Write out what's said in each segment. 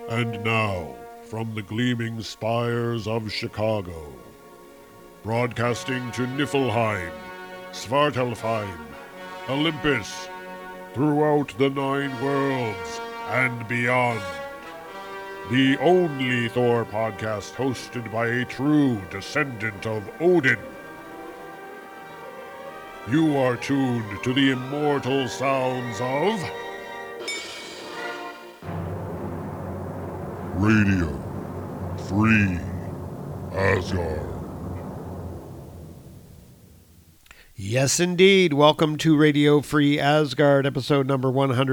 And now, from the gleaming spires of Chicago, broadcasting to Niflheim, Svartalfheim, Olympus, throughout the 9 worlds and beyond. The only Thor podcast hosted by a true descendant of Odin. You are tuned to the immortal sounds of Radio Free Asgard. Yes, indeed. Welcome to Radio Free Asgard, episode number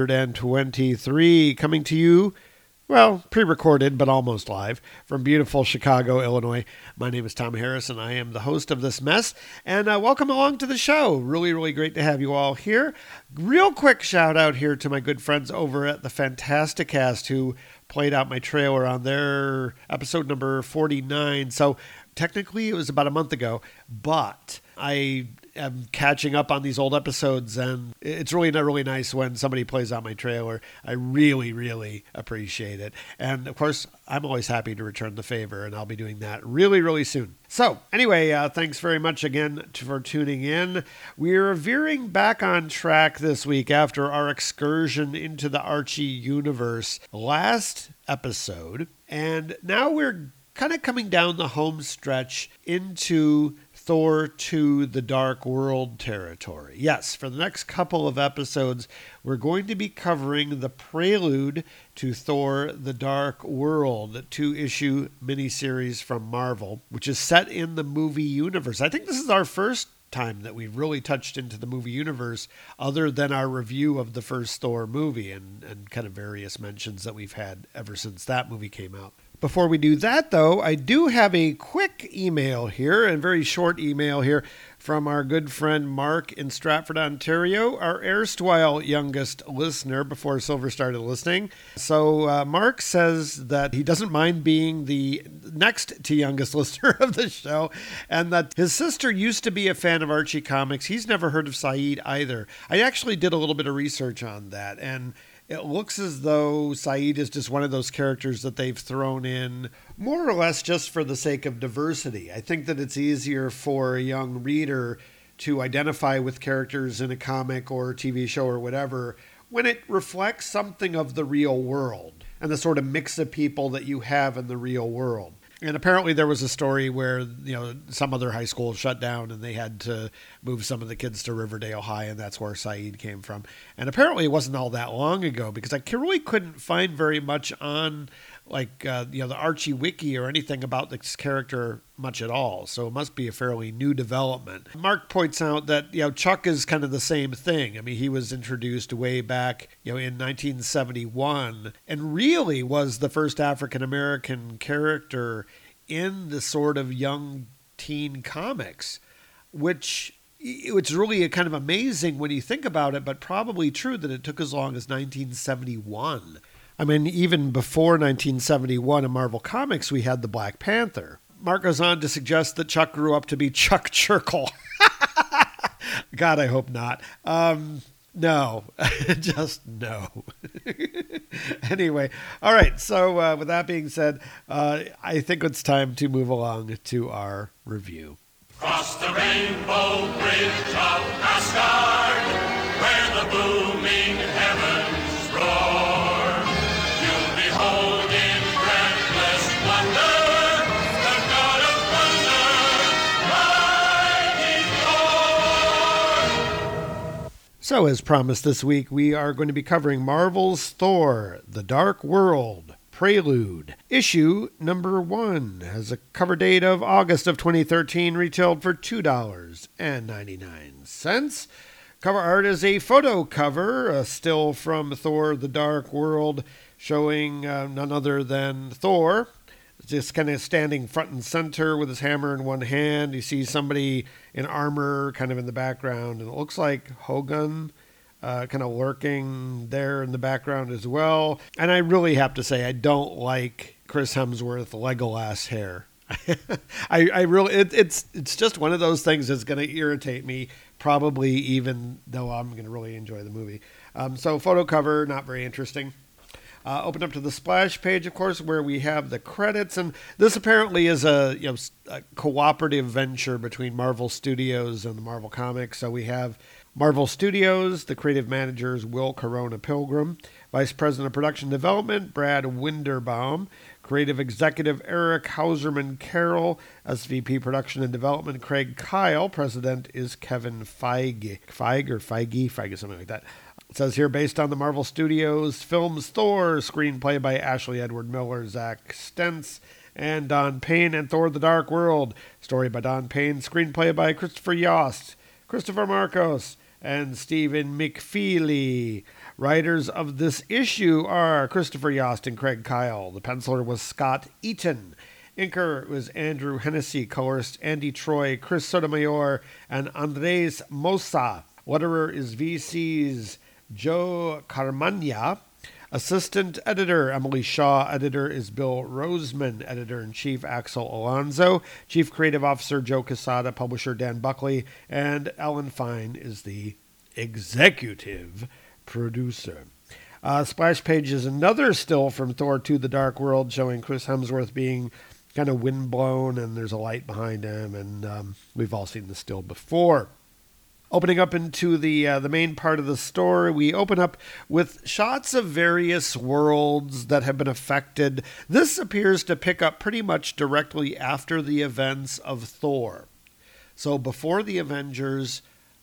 123, coming to you, well, pre-recorded, but almost live, from beautiful Chicago, Illinois. My name is Tom Harris, and I am the host of this mess, and welcome along to the show. Really great to have you all here. Real quick shout out here to my good friends over at the Fantasticast who played out my trailer on their episode number 49. So technically it was about a month ago, but I am catching up on these old episodes, and it's really nice when somebody plays out my trailer. I really appreciate it. And of course, I'm always happy to return the favor, and I'll be doing that really soon. So anyway, thanks very much again for tuning in. We're veering back on track this week after our excursion into the Archie universe last episode, and now we're kind of coming down the home stretch into Thor 2 The Dark World territory. Yes, for the next couple of episodes, we're going to be covering the prelude to Thor The Dark World, a 2-issue miniseries from Marvel, which is set in the movie universe. I think this is our first time that we've really touched into the movie universe other than our review of the first Thor movie and kind of various mentions that we've had ever since that movie came out. Before we do that, though, I do have a quick email here, a very short email here from our good friend Mark in Stratford, Ontario, our erstwhile youngest listener before Silver started listening. So Mark says that he doesn't mind being the next to youngest listener of the show, and that his sister used to be a fan of Archie comics. He's never heard of Saeed either. I actually did a little bit of research on that, and it looks as though Saeed is just one of those characters that they've thrown in more or less just for the sake of diversity. I think that it's easier for a young reader to identify with characters in a comic or TV show or whatever when it reflects something of the real world and the sort of mix of people that you have in the real world. And apparently there was a story where, some other high school shut down and they had to move some of the kids to Riverdale High, and that's where Saeed came from. And apparently it wasn't all that long ago, because I really couldn't find very much on the Archie Wiki or anything about this character much at all. So it must be a fairly new development. Mark points out that, Chuck is kind of the same thing. I mean, he was introduced way back, in 1971 and really was the first African-American character in the sort of young teen comics, which it's really kind of amazing when you think about it, but probably true that it took as long as 1971. I mean, even before 1971 in Marvel Comics, we had the Black Panther. Mark goes on to suggest that Chuck grew up to be Chuck Churchill. God, I hope not. No, just no. Anyway, all right. So with that being said, I think it's time to move along to our review. Cross the rainbow bridge of Asgard, where the booming heavens roar. You'll behold in breathless wonder the God of thunder, mighty Thor. So, as promised this week, we are going to be covering Marvel's Thor, The Dark World, Prelude. Issue number 1 has a cover date of August of 2013, retailed for $2.99. Cover art is a photo cover, a still from Thor, The Dark World, showing none other than Thor, just kind of standing front and center with his hammer in one hand. You see somebody in armor kind of in the background, and it looks like Hogun kind of lurking there in the background as well. And I really have to say, I don't like Chris Hemsworth Legolas hair. I really, it's just one of those things that's going to irritate me, probably even though I'm going to really enjoy the movie. So photo cover, not very interesting. Open up to the splash page, of course, where we have the credits, and this apparently is a cooperative venture between Marvel Studios and the Marvel Comics. So we have Marvel Studios, the creative managers Will Corona Pilgrim, Vice President of Production Development Brad Winderbaum, Creative Executive Eric Hauserman Carroll, SVP Production and Development Craig Kyle, President is Kevin Feige, something like that. It says here, based on the Marvel Studios films Thor, screenplay by Ashley Edward Miller, Zach Stentz, and Don Payne, and Thor the Dark World, story by Don Payne, screenplay by Christopher Yost, Christopher Marcos, and Stephen McFeely. Writers of this issue are Christopher Yost and Craig Kyle. The penciler was Scott Eaton. Inker was Andrew Hennessy. Colorist Andy Troy, Chris Sotomayor, and Andres Mosa. Letterer is VC's Joe Carmagna. Assistant editor Emily Shaw. Editor is Bill Roseman. Editor-in-chief Axel Alonso. Chief creative officer Joe Quesada. Publisher Dan Buckley. And Ellen Fine is the executive producer. Splash page is another still from Thor 2 The Dark World, showing Chris Hemsworth being kind of windblown, and there's a light behind him, and we've all seen this still before. Opening up into the main part of the story, we open up with shots of various worlds that have been affected. This appears to pick up pretty much directly after the events of Thor. So before the Avengers,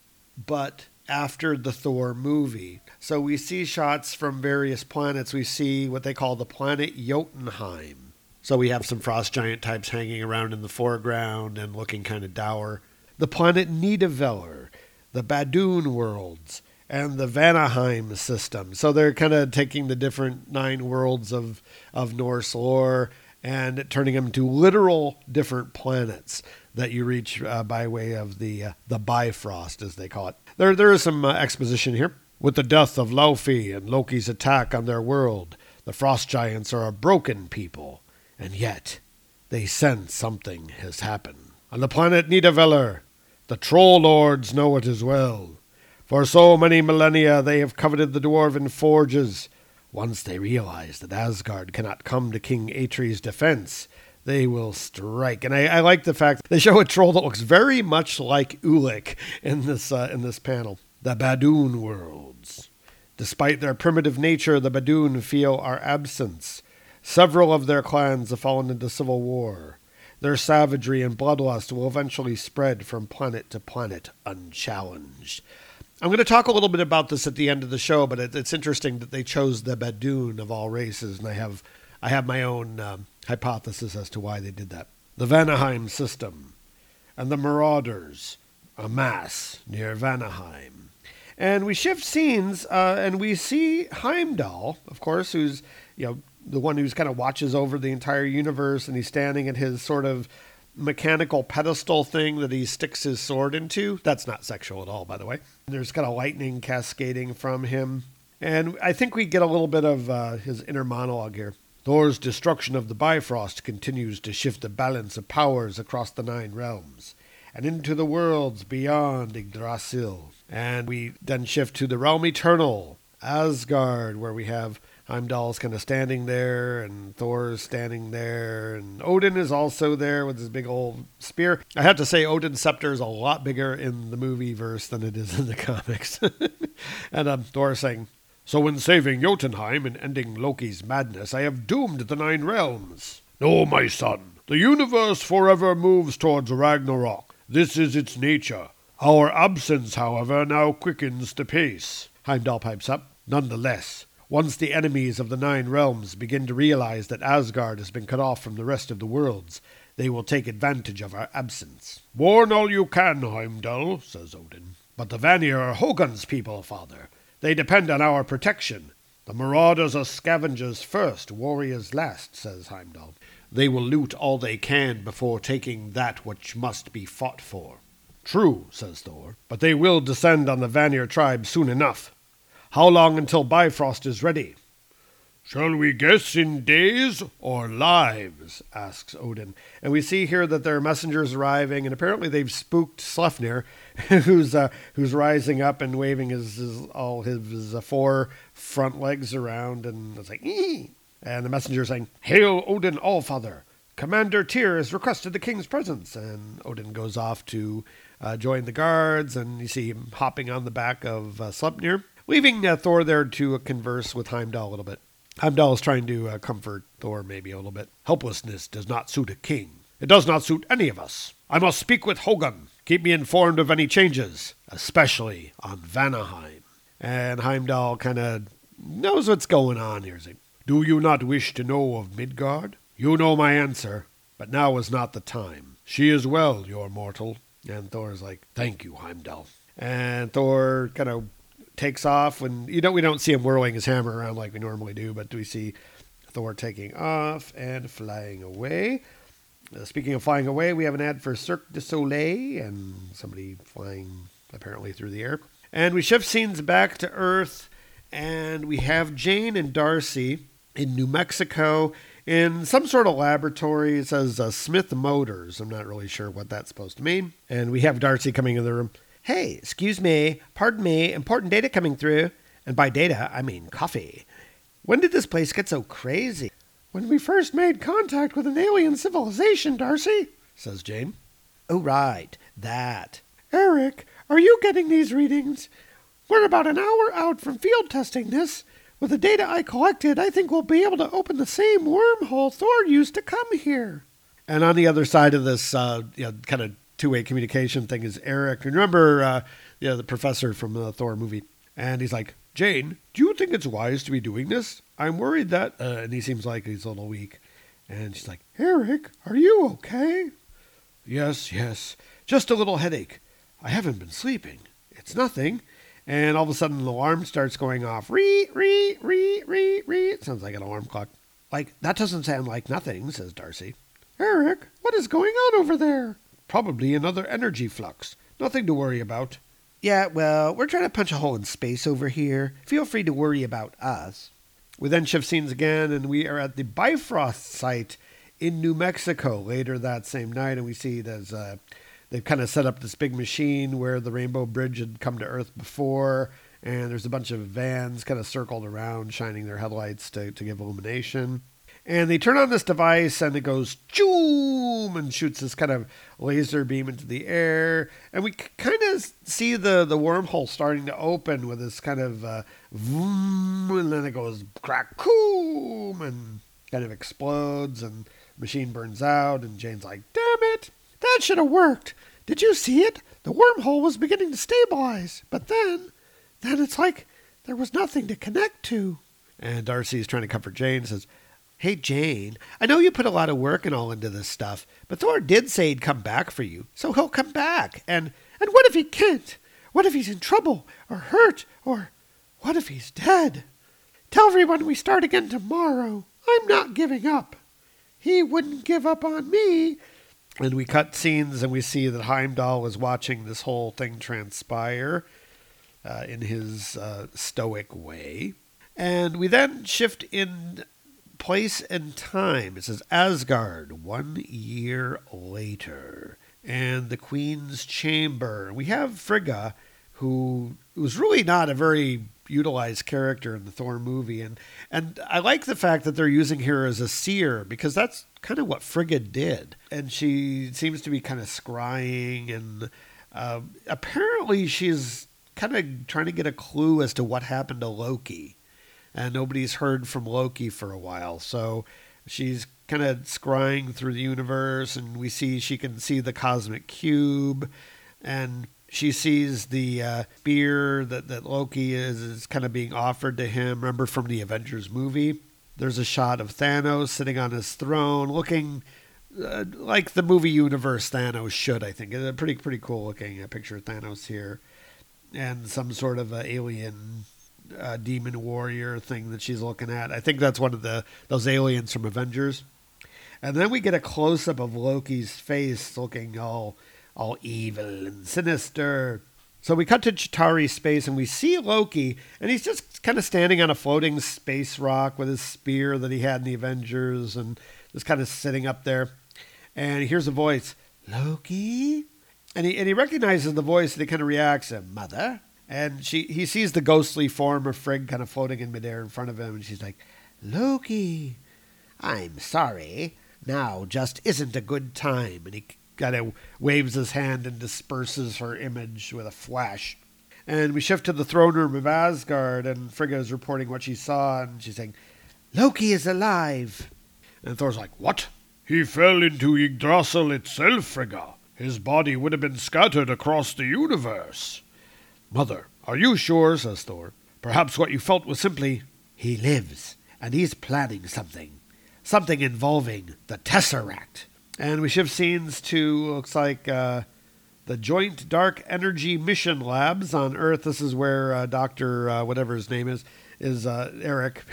but after the Thor movie. So we see shots from various planets. We see what they call the planet Jotunheim. So we have some frost giant types hanging around in the foreground and looking kind of dour. The planet Nidavellir, the Badoon worlds, and the Vanaheim system. So they're kind of taking the different 9 worlds of Norse lore and turning them to literal different planets that you reach by way of the Bifrost, as they call it. There is some exposition here. With the death of Laufey and Loki's attack on their world, the Frost Giants are a broken people, and yet they sense something has happened. On the planet Nidavellir, the Troll Lords know it as well. For so many millennia they have coveted the dwarven forges. Once they realize that Asgard cannot come to King Atre's defense, they will strike. And I like the fact they show a troll that looks very much like Ulik in this panel. The Badoon worlds. Despite their primitive nature, the Badoon feel our absence. Several of their clans have fallen into civil war. Their savagery and bloodlust will eventually spread from planet to planet unchallenged. I'm going to talk a little bit about this at the end of the show, but it's interesting that they chose the Badoon of all races, and I have my own hypothesis as to why they did that. The Vanaheim system and the Marauders amass near Vanaheim. And we shift scenes, and we see Heimdall, of course, who's the one who's kind of watches over the entire universe, and he's standing at his sort of mechanical pedestal thing that he sticks his sword into. That's not sexual at all, by the way. There's kind of lightning cascading from him. And I think we get a little bit of his inner monologue here. Thor's destruction of the Bifrost continues to shift the balance of powers across the 9 realms and into the worlds beyond Yggdrasil. And we then shift to the realm eternal, Asgard, where we have Heimdall's kind of standing there, and Thor's standing there, and Odin is also there with his big old spear. I have to say, Odin's scepter is a lot bigger in the movie verse than it is in the comics. And Thor saying, "So in saving Jotunheim and ending Loki's madness, I have doomed the 9 realms. No, my son, the universe forever moves towards Ragnarok. This is its nature. Our absence, however, now quickens the pace." Heimdall pipes up, "Nonetheless, once the enemies of the 9 realms begin to realize that Asgard has been cut off from the rest of the worlds, they will take advantage of our absence." "Warn all you can, Heimdall," says Odin. "But the Vanir are Hogun's people, father. They depend on our protection. The Marauders are scavengers first, warriors last," says Heimdall. "They will loot all they can before taking that which must be fought for." "True," says Thor, "but they will descend on the Vanir tribe soon enough. How long until Bifrost is ready?" Shall we guess in days or lives? Asks Odin. And we see here that there are messengers arriving, and apparently they've spooked Sleipnir, who's rising up and waving all his four front legs around, and it's like, ee! And the messenger saying, "Hail Odin Allfather! Commander Tyr has requested the king's presence." And Odin goes off to join the guards, and you see him hopping on the back of Sleipnir, leaving Thor there to converse with Heimdall a little bit. Heimdall is trying to comfort Thor maybe a little bit. "Helplessness does not suit a king. It does not suit any of us. I must speak with Hogun. Keep me informed of any changes, especially on Vanaheim." And Heimdall kind of knows what's going on here. He's like, "Do you not wish to know of Midgard? You know my answer, but now is not the time. She is well, your mortal." And Thor's like, "Thank you, Heimdall." And Thor kind of takes off when we don't see him whirling his hammer around like we normally do, but we see Thor taking off and flying away. Speaking of flying away, we have an ad for Cirque du Soleil and somebody flying apparently through the air. And we shift scenes back to Earth, and we have Jane and Darcy in New Mexico in some sort of laboratory. It says Smith Motors. I'm not really sure what that's supposed to mean. And we have Darcy coming in the room. "Hey, excuse me, pardon me, important data coming through." And by data, I mean coffee. "When did this place get so crazy?" "When we first made contact with an alien civilization, Darcy," says Jane. "Oh, right, that." "Eric, are you getting these readings? We're about an hour out from field testing this. With the data I collected, I think we'll be able to open the same wormhole Thor used to come here." And on the other side of this kind of two-way communication thing is Eric. Remember the professor from the Thor movie. And he's like, "Jane, do you think it's wise to be doing this? I'm worried that..." and he seems like he's a little weak. And she's like, "Eric, are you okay?" Yes. Just a little headache. I haven't been sleeping. It's nothing." And all of a sudden, an alarm starts going off. Ree. It sounds like an alarm clock. "Like, that doesn't sound like nothing," says Darcy. "Eric, what is going on over there?" "Probably another energy flux. Nothing to worry about." "Yeah, well, we're trying to punch a hole in space over here. Feel free to worry about us." We then shift scenes again, and we are at the Bifrost site in New Mexico later that same night, and we see there's they've kind of set up this big machine where the Rainbow Bridge had come to Earth before, and there's a bunch of vans kind of circled around, shining their headlights to give illumination. And they turn on this device, and it goes choom and shoots this kind of laser beam into the air. And we kind of see the wormhole starting to open with this kind of vroom, and then it goes crack, coom, and kind of explodes, and the machine burns out. And Jane's like, "Damn it, that should have worked. Did you see it? The wormhole was beginning to stabilize, but then it's like there was nothing to connect to." And Darcy's trying to comfort Jane and says, "Hey, Jane, I know you put a lot of work and all into this stuff, but Thor did say he'd come back for you, so he'll come back. And what if he can't? What if he's in trouble or hurt, or what if he's dead? Tell everyone we start again tomorrow. I'm not giving up. He wouldn't give up on me." And we cut scenes, and we see that Heimdall is watching this whole thing transpire in his stoic way. And we then shift in place and time. It says Asgard, 1 year later. And the Queen's Chamber. We have Frigga, who was really not a very utilized character in the Thor movie. And I like the fact that they're using her as a seer, because that's kind of what Frigga did. And she seems to be kind of scrying, and apparently she's kind of trying to get a clue as to what happened to Loki. And nobody's heard from Loki for a while. So she's kind of scrying through the universe, and we see she can see the cosmic cube, and she sees the spear that Loki is kind of being offered to him. Remember from the Avengers movie? There's a shot of Thanos sitting on his throne, looking like the movie universe Thanos should, I think. It's a pretty cool looking picture of Thanos here. And some sort of alien demon warrior thing that she's looking at. I think that's one of those aliens from Avengers. And then we get a close-up of Loki's face looking all evil and sinister. So we cut to Chitauri space and we see Loki, and he's just kind of standing on a floating space rock with his spear that he had in the Avengers, and just kind of sitting up there. And he hears a voice, Loki? And he recognizes the voice, and he kind of reacts, Mother? And he sees the ghostly form of Frigg kind of floating in midair in front of him, and she's like, Loki, I'm sorry. Now just isn't a good time. And he kind of waves his hand and disperses her image with a flash. And we shift to the throne room of Asgard, and Frigga is reporting what she saw, and she's saying, Loki is alive. And Thor's like, what? He fell into Yggdrasil itself, Frigga. His body would have been scattered across the universe. Mother, are you sure, says Thor. Perhaps what you felt was simply, he lives, and he's planning something. Something involving the Tesseract. And we shift scenes to, looks like, the Joint Dark Energy Mission Labs on Earth. This is where Dr. Whatever his name is Eric,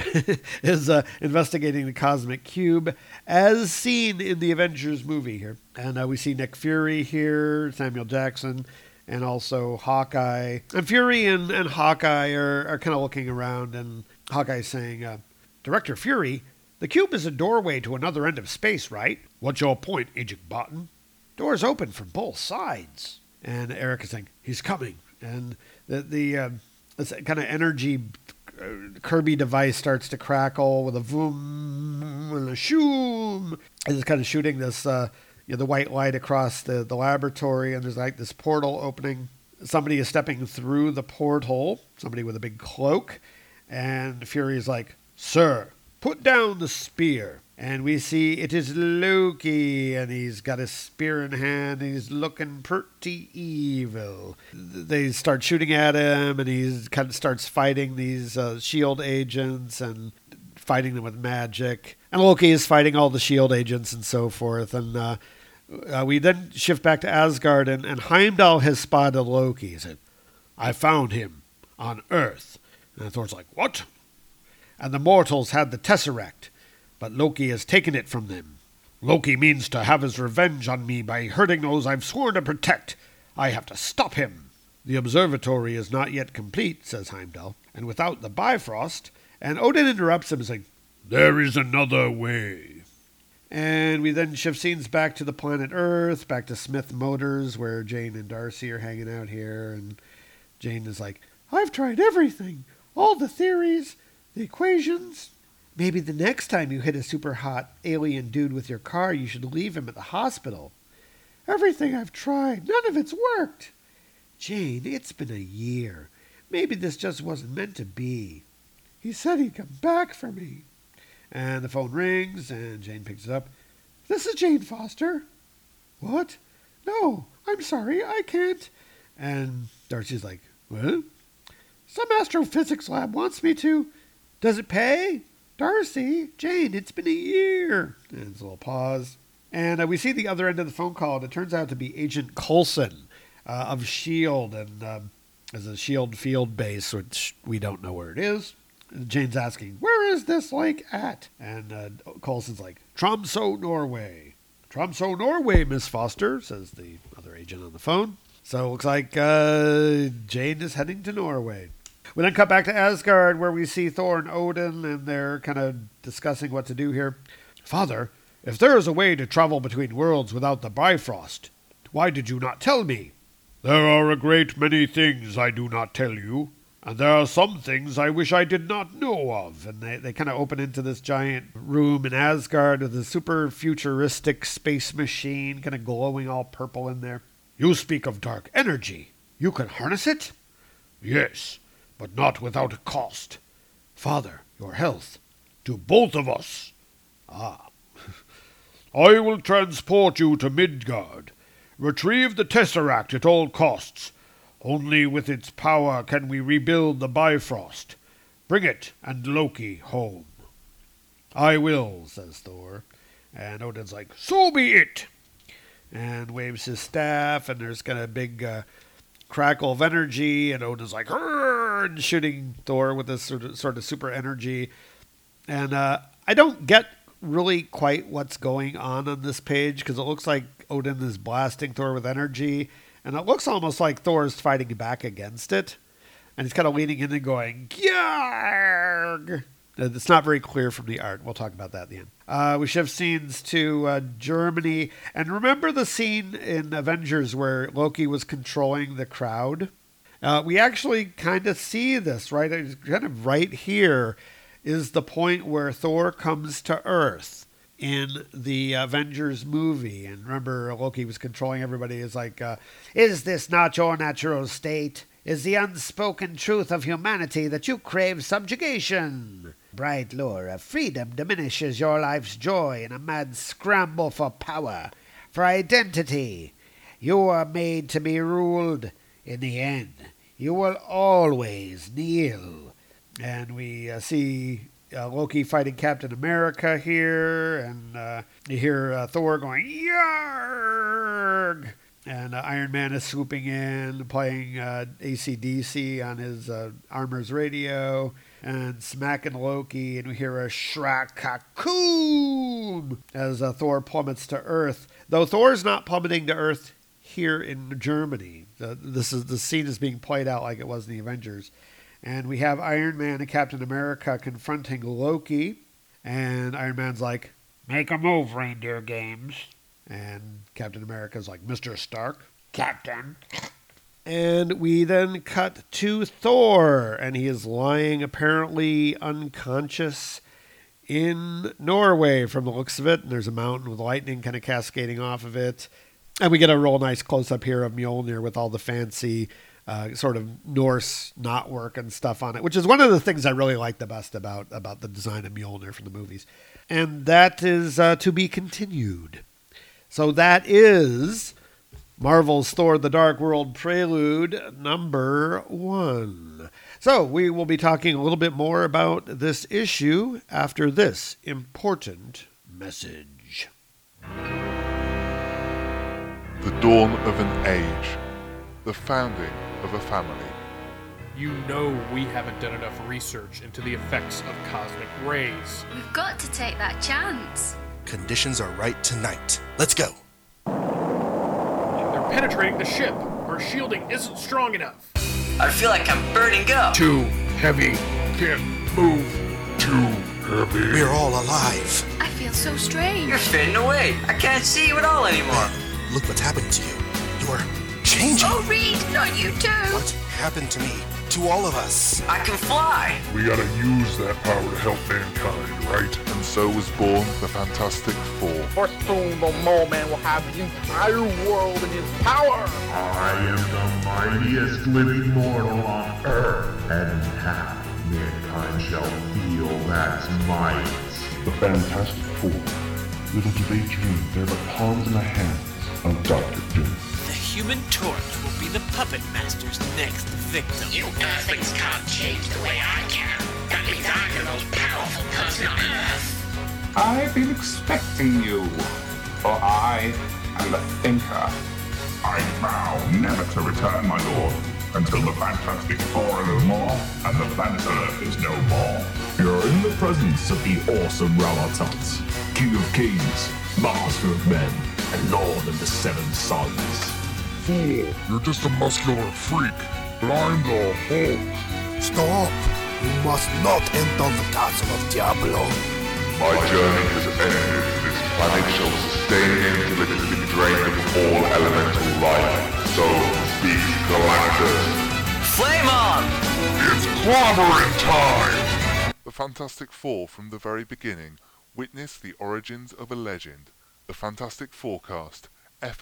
is investigating the Cosmic Cube, as seen in the Avengers movie here. And we see Nick Fury here, Samuel Jackson, and also Hawkeye. And Fury and Hawkeye are kind of looking around, and Hawkeye's saying, Director Fury, the cube is a doorway to another end of space, right? What's your point, Agent Barton? Doors open from both sides. And Eric is saying, he's coming. And the this kind of energy Kirby device starts to crackle with a vroom and a shoom. And it's kind of shooting this, the white light across the laboratory. And there's like this portal opening. Somebody is stepping through the porthole. Somebody with a big cloak. And Fury is like, Sir, put down the spear. And we see it is Loki, and he's got his spear in hand, and he's looking pretty evil. They start shooting at him, and he kind of starts fighting these S.H.I.E.L.D. agents and fighting them with magic. And Loki is fighting all the S.H.I.E.L.D. agents and so forth. And we then shift back to Asgard, and Heimdall has spotted Loki. He said, I found him on Earth. And Thor's like, what? And the mortals had the Tesseract, but Loki has taken it from them. Loki means to have his revenge on me by hurting those I've sworn to protect. I have to stop him. The observatory is not yet complete, says Heimdall, and without the Bifrost. And Odin interrupts him, saying, There is another way. And we then shift scenes back to the planet Earth, back to Smith Motors, where Jane and Darcy are hanging out here. And Jane is like, I've tried everything. All the theories, the equations. Maybe the next time you hit a super hot alien dude with your car, you should leave him at the hospital. Everything I've tried, none of it's worked. Jane, it's been a year. Maybe this just wasn't meant to be. He said he'd come back for me. And the phone rings, and Jane picks it up. This is Jane Foster. What? No, I'm sorry, I can't. And Darcy's like, what? Some astrophysics lab wants me to. Does it pay? Darcy, Jane, it's been a year. And there's a little pause. And we see the other end of the phone call, and it turns out to be Agent Coulson of S.H.I.E.L.D. and as a S.H.I.E.L.D. field base, which we don't know where it is. And Jane's asking, where is this lake at? And Coulson's like, Tromsø, Norway. Tromsø, Norway, Miss Foster, says the other agent on the phone. So it looks like Jane is heading to Norway. We then cut back to Asgard, where we see Thor and Odin, and they're kind of discussing what to do here. Father, if there is a way to travel between worlds without the Bifrost, why did you not tell me? There are a great many things I do not tell you, and there are some things I wish I did not know of. And they kind of open into this giant room in Asgard with a super futuristic space machine kind of glowing all purple in there. You speak of dark energy. You can harness it? Yes, but not without a cost. Father, your health. To both of us. Ah. I will transport you to Midgard. Retrieve the Tesseract at all costs. Only with its power can we rebuild the Bifrost. Bring it and Loki home. I will, says Thor. And Odin's like, so be it. And waves his staff, and there's kind of a big crackle of energy, and Odin's like, and shooting Thor with this sort of super energy. And I don't get really quite what's going on this page, because it looks like Odin is blasting Thor with energy, And it looks almost like Thor's fighting back against it. And he's kind of leaning in and going, Yarg! It's not very clear from the art. We'll talk about that at the end. We shift scenes to Germany. And remember the scene in Avengers where Loki was controlling the crowd? We actually kind of see this, right? It's kind of right here is the point where Thor comes to Earth in the Avengers movie. And remember, Loki was controlling everybody. It's like, is this not your natural state? Is the unspoken truth of humanity that you crave subjugation? Bright lure of freedom diminishes your life's joy in a mad scramble for power, for identity. You are made to be ruled. In the end, you will always kneel. And we see Loki fighting Captain America here, and you hear Thor going, Yarg! And Iron Man is swooping in, playing AC/DC on his Armor's radio, and smacking Loki, and we hear a Shrak-Kakoom as Thor plummets to Earth. Though Thor's not plummeting to Earth here in Germany. The scene is being played out like it was in the Avengers. And we have Iron Man and Captain America confronting Loki, and Iron Man's like, make a move, Reindeer Games. And Captain America's like, Mr. Stark, Captain. And we then cut to Thor, and he is lying apparently unconscious in Norway from the looks of it. And there's a mountain with lightning kind of cascading off of it. And we get a real nice close-up here of Mjolnir with all the fancy sort of Norse knotwork and stuff on it, which is one of the things I really like the best about the design of Mjolnir from the movies. And that is to be continued. So that is Marvel's Thor the Dark World Prelude number 1. So we will be talking a little bit more about this issue after this important message. The dawn of an age. The founding of a family. You know we haven't done enough research into the effects of cosmic rays. We've got to take that chance. Conditions are right tonight. Let's go. They're penetrating the ship. Our shielding isn't strong enough. I feel like I'm burning up. Too heavy. Can't move. Too heavy. We're all alive. I feel so strange. You're fading away. I can't see you at all anymore. Look what's happening to you. You're changing. Oh, Reed, not you too. What happened to me? To all of us. I can fly. We gotta use that power to help mankind, right? And so was born the Fantastic Four. For soon the Mole Man will have the entire world in his power. I am the mightiest living mortal on Earth, and half mankind shall feel that might. The Fantastic Four. Little do they dream they're the pawns in the hands of Dr. Doom. The Human Torch will be the Puppet Master's next victim. You Earthlings can't change the way I can. That means I'm the most powerful person on Earth. I've been expecting you, for I am the Thinker. I vow never to return, my lord, until the Fantastic Four are no more, and the planet Earth is no more. You're in the presence of the awesome Ralatot, King of Kings, Master of Men, and Lord of the Seven Suns. Fool, you're just a muscular freak, but I'm the Hulk. Stop! You must not enter the castle of Diablo. My journey has ended. This planet shall sustain until it has been drained of all elemental life. So speaks Galactus. Flame on! It's clobbering time! The Fantastic Four from the very beginning witness the origins of a legend. The Fantastic Forecast.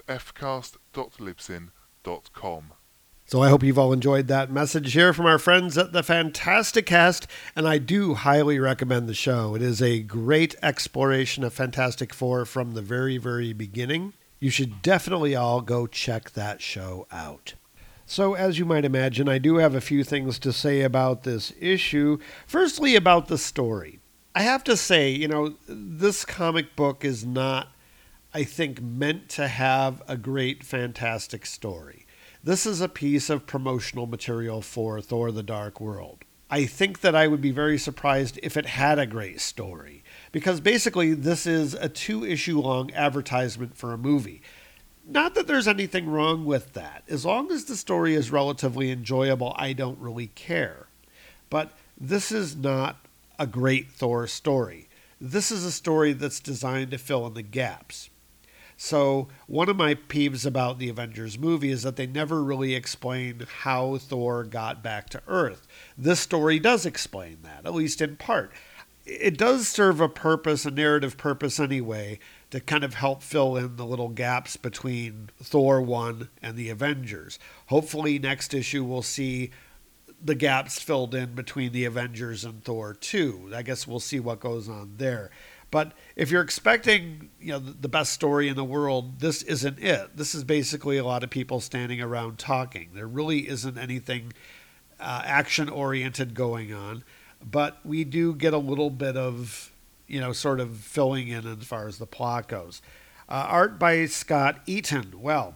ffcast.libsyn.com. So I hope you've all enjoyed that message here from our friends at the Fantasticast, and I do highly recommend the show. It is a great exploration of Fantastic Four from the very, very beginning. You should definitely all go check that show out. So as you might imagine, I do have a few things to say about this issue. Firstly, about the story. I have to say, this comic book is not, I think, meant to have a great, fantastic story. This is a piece of promotional material for Thor the Dark World. I think that I would be very surprised if it had a great story, because basically this is a 2-issue long advertisement for a movie. Not that there's anything wrong with that. As long as the story is relatively enjoyable, I don't really care. But this is not a great Thor story. This is a story that's designed to fill in the gaps. So one of my peeves about the Avengers movie is that they never really explain how Thor got back to Earth. This story does explain that, at least in part. It does serve a purpose, a narrative purpose anyway, to kind of help fill in the little gaps between Thor 1 and the Avengers. Hopefully next issue we'll see the gaps filled in between the Avengers and Thor 2. I guess we'll see what goes on there. But if you're expecting, the best story in the world, this isn't it. This is basically a lot of people standing around talking. There really isn't anything action-oriented going on. But we do get a little bit of, sort of filling in as far as the plot goes. Art by Scott Eaton. Well,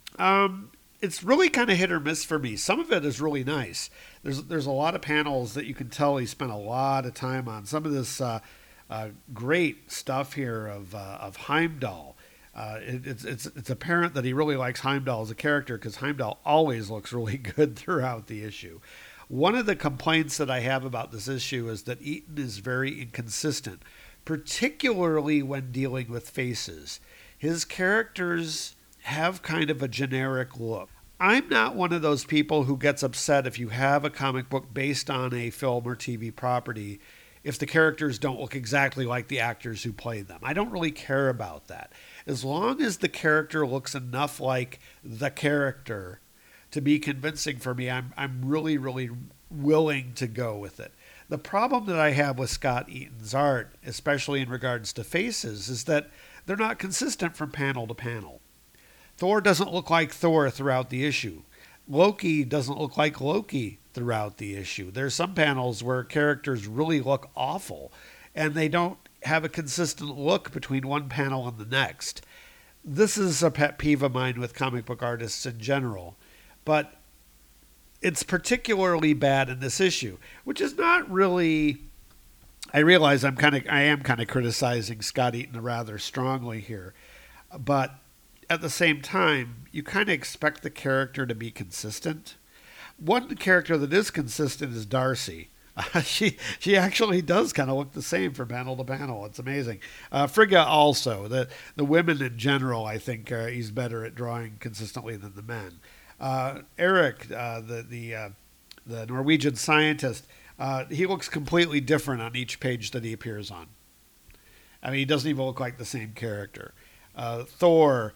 it's really kind of hit or miss for me. Some of it is really nice. There's a lot of panels that you can tell he spent a lot of time on. Some of this great stuff here of Heimdall. It's apparent that he really likes Heimdall as a character because Heimdall always looks really good throughout the issue. One of the complaints that I have about this issue is that Eaton is very inconsistent, particularly when dealing with faces. His characters have kind of a generic look. I'm not one of those people who gets upset if you have a comic book based on a film or TV property if the characters don't look exactly like the actors who played them. I don't really care about that. As long as the character looks enough like the character to be convincing for me, I'm really, really willing to go with it. The problem that I have with Scott Eaton's art, especially in regards to faces, is that they're not consistent from panel to panel. Thor doesn't look like Thor throughout the issue. Loki doesn't look like Loki throughout the issue. There's some panels where characters really look awful, and they don't have a consistent look between one panel and the next. This is a pet peeve of mine with comic book artists in general, but it's particularly bad in this issue, which is not really... I realize I am kind of criticizing Scott Eaton rather strongly here, but at the same time, you kind of expect the character to be consistent. One character that is consistent is Darcy. She actually does kind of look the same from panel to panel. It's amazing. Frigga also. The women in general, I think, he's better at drawing consistently than the men. Eric, the Norwegian scientist, he looks completely different on each page that he appears on. I mean, he doesn't even look like the same character. Thor,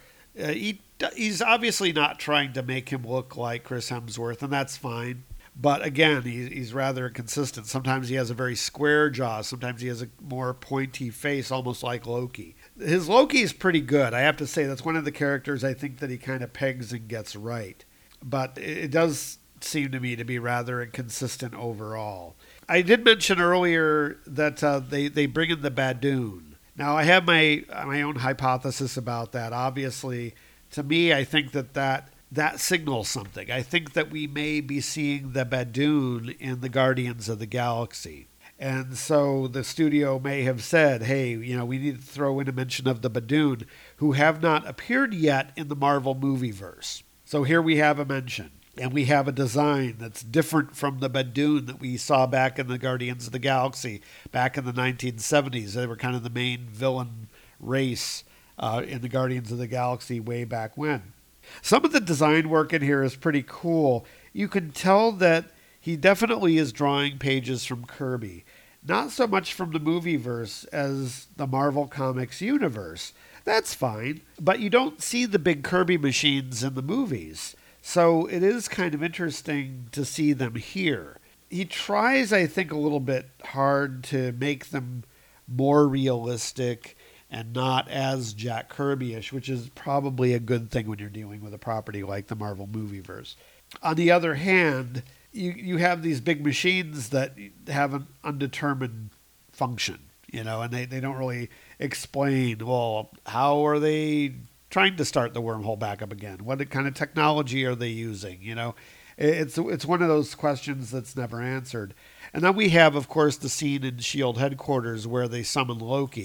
he's obviously not trying to make him look like Chris Hemsworth, and that's fine. But again, he's rather inconsistent. Sometimes he has a very square jaw. Sometimes he has a more pointy face, almost like Loki. His Loki is pretty good. I have to say that's one of the characters I think that he kind of pegs and gets right. But it does seem to me to be rather inconsistent overall. I did mention earlier that they bring in the Badoon. Now, I have my own hypothesis about that. Obviously, to me, I think that signals something. I think that we may be seeing the Badoon in the Guardians of the Galaxy. And so the studio may have said, hey, we need to throw in a mention of the Badoon, who have not appeared yet in the Marvel movieverse. So here we have a mention. And we have a design that's different from the Badoon that we saw back in the Guardians of the Galaxy back in the 1970s. They were kind of the main villain race in the Guardians of the Galaxy way back when. Some of the design work in here is pretty cool. You can tell that he definitely is drawing pages from Kirby. Not so much from the movieverse as the Marvel Comics universe. That's fine. But you don't see the big Kirby machines in the movies. So it is kind of interesting to see them here. He tries, I think, a little bit hard to make them more realistic and not as Jack Kirby-ish, which is probably a good thing when you're dealing with a property like the Marvel Movieverse. On the other hand, you have these big machines that have an undetermined function, and they don't really explain, well, how are they trying to start the wormhole back up again? What kind of technology are they using? It's one of those questions that's never answered. And then we have, of course, the scene in S.H.I.E.L.D. headquarters where they summon Loki.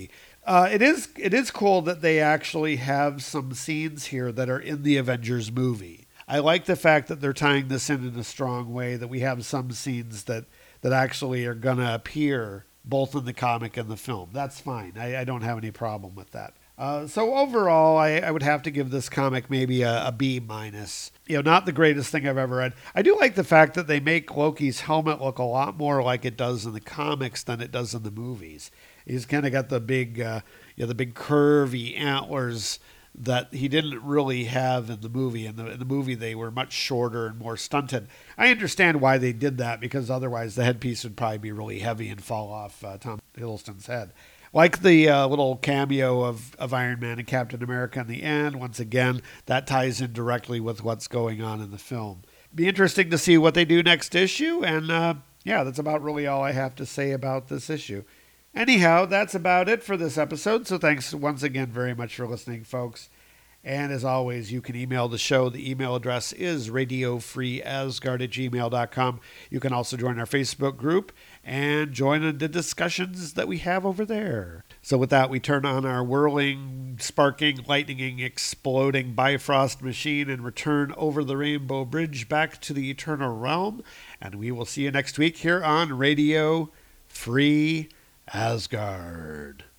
It is cool that they actually have some scenes here that are in the Avengers movie. I like the fact that they're tying this in a strong way, that we have some scenes that actually are going to appear both in the comic and the film. That's fine. I don't have any problem with that. So overall, I would have to give this comic maybe a B minus. Not the greatest thing I've ever read. I do like the fact that they make Loki's helmet look a lot more like it does in the comics than it does in the movies. He's kind of got the big, the big curvy antlers that he didn't really have in the movie. In the movie, they were much shorter and more stunted. I understand why they did that, because otherwise the headpiece would probably be really heavy and fall off Tom Hiddleston's head. Like the little cameo of Iron Man and Captain America in the end, once again, that ties in directly with what's going on in the film. Be interesting to see what they do next issue, and that's about really all I have to say about this issue. Anyhow, that's about it for this episode, so thanks once again very much for listening, folks. And as always, you can email the show. The email address is radiofreeasgard@gmail.com. You can also join our Facebook group and join in the discussions that we have over there. So with that, we turn on our whirling, sparking, lightning, exploding Bifrost machine and return over the Rainbow Bridge back to the Eternal Realm. And we will see you next week here on Radio Free Asgard.